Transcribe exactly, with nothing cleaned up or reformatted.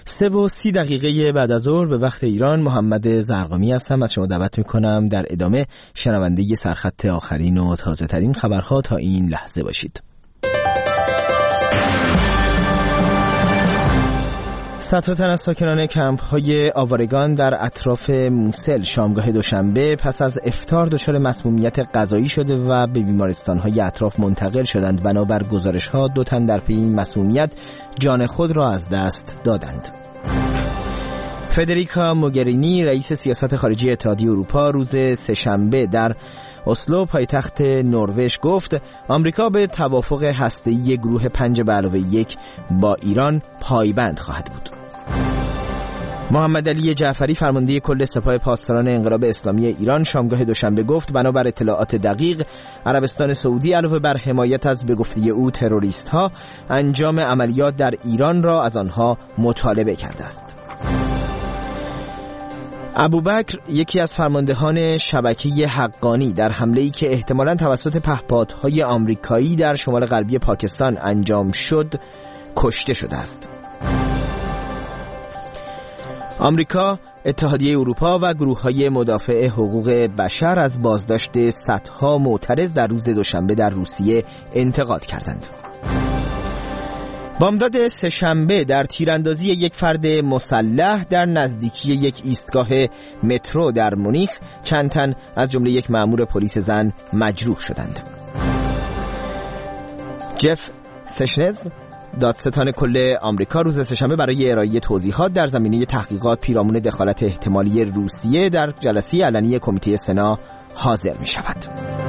سه و سی دقیقه بعد از ظهر به وقت ایران، محمد زرقامی هستم. از شما دعوت میکنم در ادامه شنونده سرخط آخرین و تازه ترین خبرها تا این لحظه باشید. صدها تن از ساکنان کمپ‌های آوارگان در اطراف موسل شامگاه دوشنبه پس از افطار دچار مسمومیت غذایی شده و به بیمارستان‌های اطراف منتقل شدند. بنابر گزارش‌ها دو تن در پی این مسمومیت جان خود را از دست دادند. فدریکا موگرینی رئیس سیاست خارجی اتحادیه اروپا روز سه‌شنبه در اسلو پایتخت نروژ گفت آمریکا به توافق هسته‌ای گروه پنج به علاوه یک با ایران پایبند خواهد بود. محمد علی جعفری فرمانده کل سپاه پاسداران انقلاب اسلامی ایران شامگاه دوشنبه گفت بنابر اطلاعات دقیق عربستان سعودی علاوه بر حمایت از به گفته او تروریست ها انجام عملیات در ایران را از آنها مطالبه کرده است. ابوبکر یکی از فرماندهان شبکه حقانی در حمله‌ای که احتمالاً توسط پهپادهای آمریکایی در شمال غربی پاکستان انجام شد کشته شده است. آمریکا، اتحادیه اروپا و گروه‌های مدافع حقوق بشر از بازداشت صدها معترض در روز دوشنبه در روسیه انتقاد کردند. بامداد سه‌شنبه در تیراندازی یک فرد مسلح در نزدیکی یک ایستگاه مترو در مونیخ چند تن از جمله یک مأمور پلیس زن مجروح شدند. جف سشنز دادستان کل آمریکا روز سه‌شنبه برای ارائه توضیحات در زمینه تحقیقات پیرامون دخالت احتمالی روسیه در جلسه علنی کمیته سنا حاضر می شود.